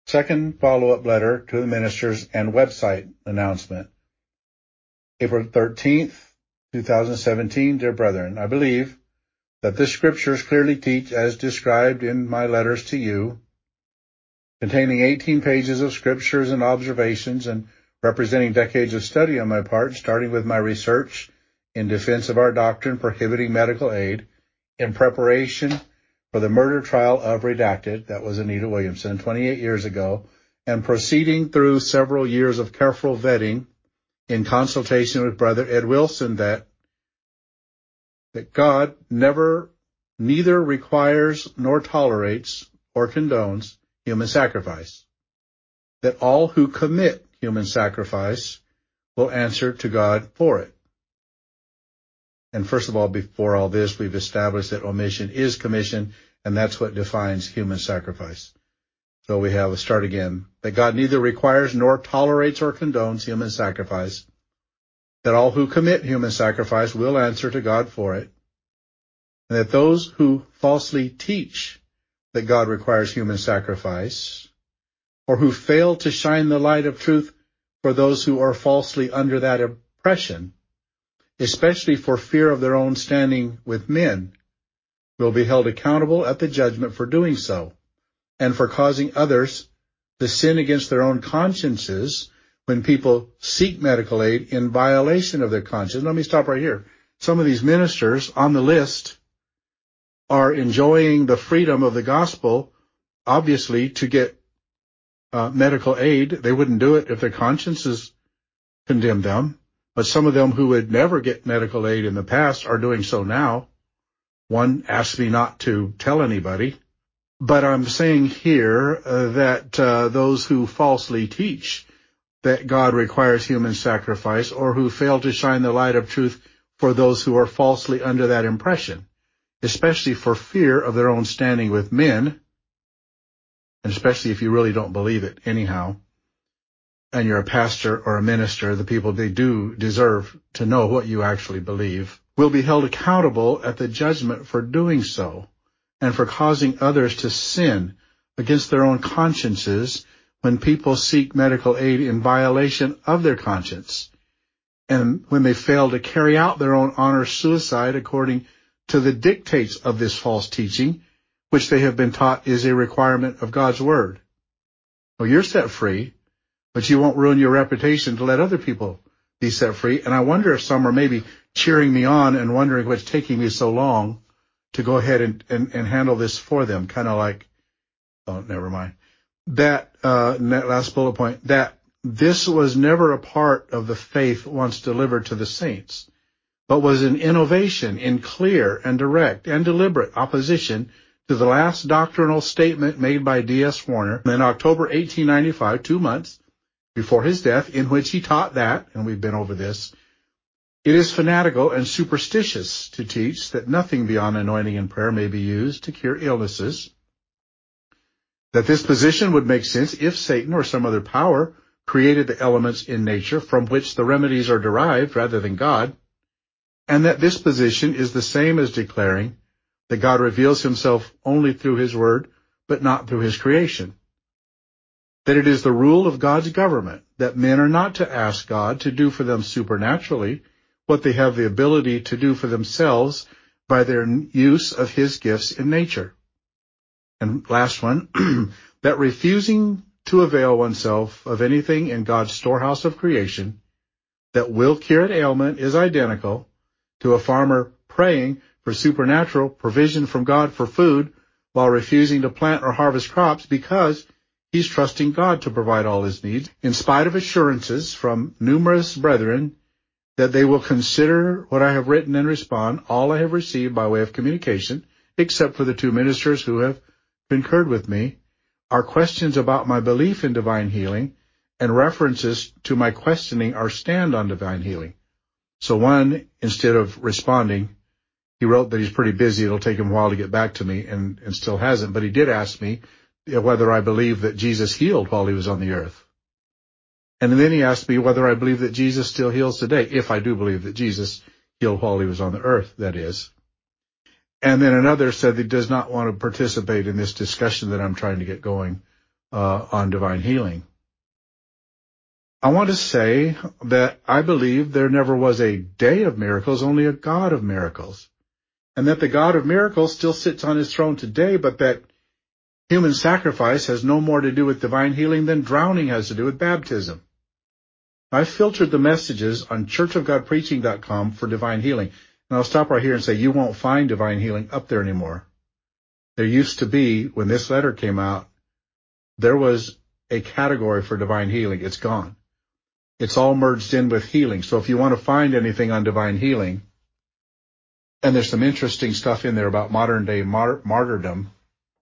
Second follow-up letter to the ministers and website announcement. April 13th, 2017. Dear brethren, I believe that the scriptures clearly teach as described in my letters to you, containing 18 pages of scriptures and observations and representing decades of study on my part, starting with my research in defense of our doctrine prohibiting medical aid, in preparation for the murder trial of Redacted, that was Anita Williamson, 28 years ago, and proceeding through several years of careful vetting in consultation with Brother Ed Wilson that God neither requires nor tolerates or condones human sacrifice, that all who commit human sacrifice will answer to God for it. And first of all, before all this, we've established that omission is commission, and that's what defines human sacrifice. So we have a start again, that God neither requires nor tolerates or condones human sacrifice, that all who commit human sacrifice will answer to God for it, and that those who falsely teach that God requires human sacrifice, or who fail to shine the light of truth for those who are falsely under that impression, especially for fear of their own standing with men, will be held accountable at the judgment for doing so, and for causing others to sin against their own consciences when people seek medical aid in violation of their conscience. Let me stop right here. Some of these ministers on the list are enjoying the freedom of the gospel, obviously, to get medical aid. They wouldn't do it if their consciences condemned them. But some of them who would never get medical aid in the past are doing so now. One asked me not to tell anybody. But I'm saying here that those who falsely teach that God requires human sacrifice, or who fail to shine the light of truth for those who are falsely under that impression, especially for fear of their own standing with men, and especially if you really don't believe it anyhow, and you're a pastor or a minister, the people, they do deserve to know what you actually believe, will be held accountable at the judgment for doing so, and for causing others to sin against their own consciences when people seek medical aid in violation of their conscience, and when they fail to carry out their own honor suicide according to the dictates of this false teaching, which they have been taught is a requirement of God's word. Well, you're set free, but you won't ruin your reputation to let other people be set free. And I wonder if some are maybe cheering me on and wondering what's taking me so long to go ahead and handle this for them. Kind of like, oh, never mind. That last bullet point, that this was never a part of the faith once delivered to the saints, but was an innovation in clear and direct and deliberate opposition to the last doctrinal statement made by D.S. Warner in October 1895, 2 months before his death, in which he taught that, and we've been over this, it is fanatical and superstitious to teach that nothing beyond anointing and prayer may be used to cure illnesses, that this position would make sense if Satan or some other power created the elements in nature from which the remedies are derived rather than God, and that this position is the same as declaring that God reveals himself only through his word, but not through his creation. That it is the rule of God's government that men are not to ask God to do for them supernaturally what they have the ability to do for themselves by their use of his gifts in nature. And last one, that refusing to avail oneself of anything in God's storehouse of creation that will cure an ailment is identical to a farmer praying for supernatural provision from God for food while refusing to plant or harvest crops because he's trusting God to provide all his needs, in spite of assurances from numerous brethren that they will consider what I have written and respond, all I have received by way of communication, except for the 2 ministers who have concurred with me, are questions about my belief in divine healing and references to my questioning our stand on divine healing. So one, instead of responding, he wrote that he's pretty busy. It'll take him a while to get back to me, and still hasn't. But he did ask me whether I believe that Jesus healed while he was on the earth. And then he asked me whether I believe that Jesus still heals today, if I do believe that Jesus healed while he was on the earth, that is. And then another said that he does not want to participate in this discussion that I'm trying to get going on divine healing. I want to say that I believe there never was a day of miracles, only a God of miracles. And that the God of miracles still sits on his throne today, but that human sacrifice has no more to do with divine healing than drowning has to do with baptism. I filtered the messages on churchofgodpreaching.com for divine healing. And I'll stop right here and say you won't find divine healing up there anymore. There used to be, when this letter came out, there was a category for divine healing. It's gone. It's all merged in with healing. So if you want to find anything on divine healing, and there's some interesting stuff in there about modern day martyrdom,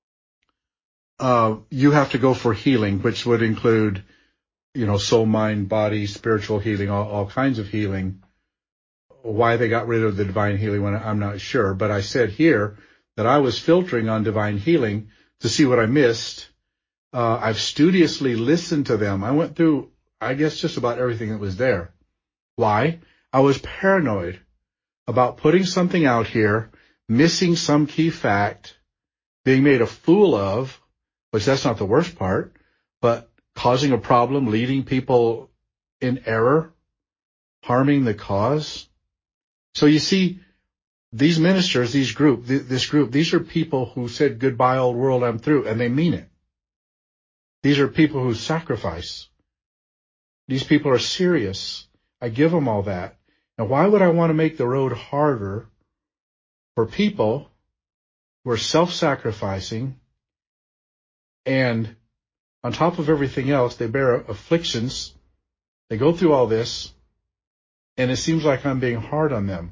you have to go for healing, which would include, soul, mind, body, spiritual healing, all kinds of healing. Why they got rid of the divine healing one, I'm not sure. But I said here that I was filtering on divine healing to see what I missed. I've studiously listened to them. I went through, I guess, just about everything that was there. Why? I was paranoid about putting something out here, missing some key fact, being made a fool of, which that's not the worst part, but causing a problem, leading people in error, harming the cause. So you see, these ministers, this group, these are people who said, goodbye, old world, I'm through, and they mean it. These are people who sacrifice. These people are serious. I give them all that. Now, why would I want to make the road harder for people who are self-sacrificing, and on top of everything else, they bear afflictions, they go through all this, and it seems like I'm being hard on them.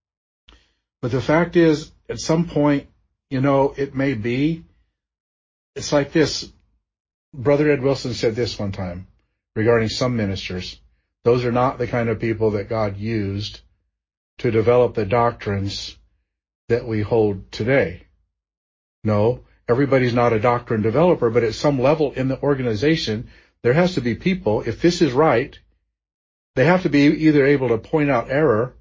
But the fact is, at some point, it may be, it's like this. Brother Ed Wilson said this one time regarding some ministers. Those are not the kind of people that God used to develop the doctrines that we hold today. No, everybody's not a doctrine developer, but at some level in the organization, there has to be people, if this is right, they have to be either able to point out error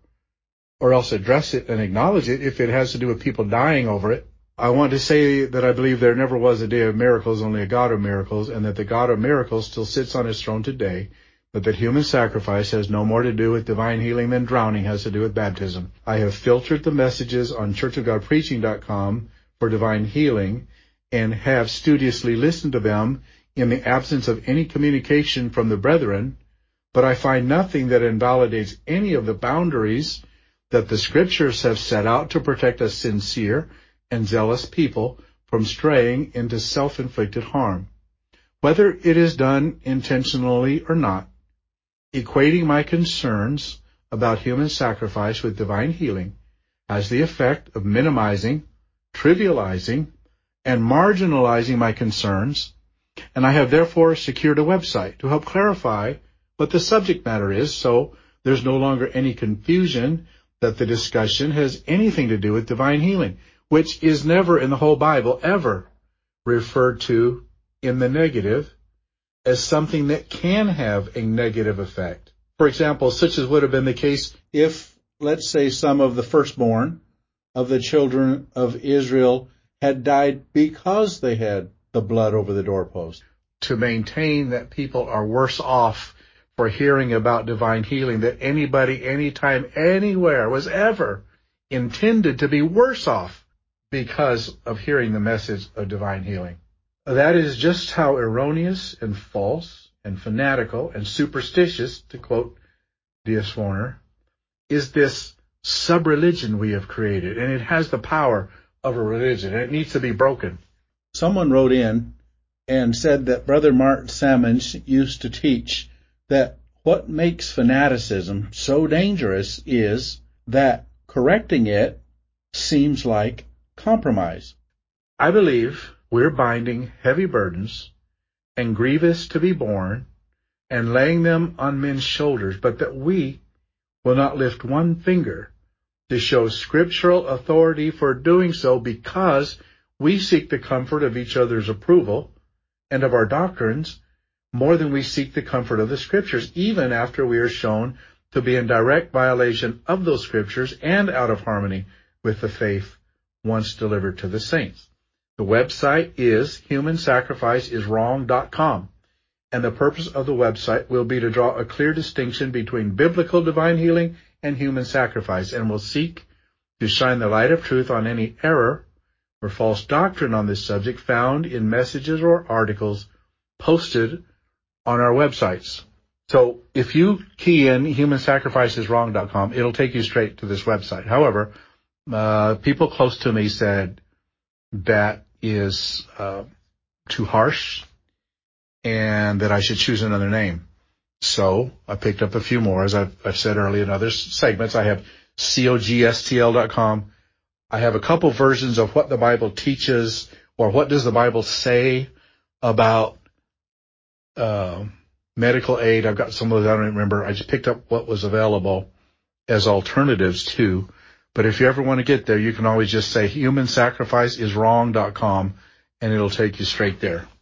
or else address it and acknowledge it if it has to do with people dying over it. I want to say that I believe there never was a day of miracles, only a God of miracles, and that the God of miracles still sits on his throne today, but that human sacrifice has no more to do with divine healing than drowning has to do with baptism. I have filtered the messages on churchofgodpreaching.com for divine healing and have studiously listened to them in the absence of any communication from the brethren, but I find nothing that invalidates any of the boundaries that the scriptures have set out to protect a sincere and zealous people from straying into self-inflicted harm. Whether it is done intentionally or not, equating my concerns about human sacrifice with divine healing has the effect of minimizing, trivializing, and marginalizing my concerns, and I have therefore secured a website to help clarify what the subject matter is, so there's no longer any confusion that the discussion has anything to do with divine healing, which is never in the whole Bible ever referred to in the negative as something that can have a negative effect. For example, such as would have been the case if, let's say, some of the firstborn of the children of Israel had died because they had the blood over the doorpost. To maintain that people are worse off for hearing about divine healing, that anybody, anytime, anywhere was ever intended to be worse off because of hearing the message of divine healing. That is just how erroneous and false and fanatical and superstitious, to quote D.S. Warner, is this sub-religion we have created, and it has the power of a religion, and it needs to be broken. Someone wrote in and said that Brother Martin Sammons used to teach that what makes fanaticism so dangerous is that correcting it seems like compromise. I believe we're binding heavy burdens and grievous to be borne and laying them on men's shoulders, but that we will not lift one finger to show scriptural authority for doing so, because we seek the comfort of each other's approval and of our doctrines more than we seek the comfort of the scriptures, even after we are shown to be in direct violation of those scriptures and out of harmony with the faith once delivered to the saints. The website is humansacrificeiswrong.com. And the purpose of the website will be to draw a clear distinction between biblical divine healing and human sacrifice, and will seek to shine the light of truth on any error or false doctrine on this subject found in messages or articles posted on our websites. So if you key in humansacrificeiswrong.com, it'll take you straight to this website. However, people close to me said that is too harsh and that I should choose another name. So I picked up a few more. As I've said earlier in other segments, I have cogstl.com. I have a couple versions of what the Bible teaches, or what does the Bible say about medical aid. I've got some of those. I don't remember. I just picked up what was available as alternatives too. But if you ever want to get there, you can always just say humansacrificeiswrong.com, and it'll take you straight there.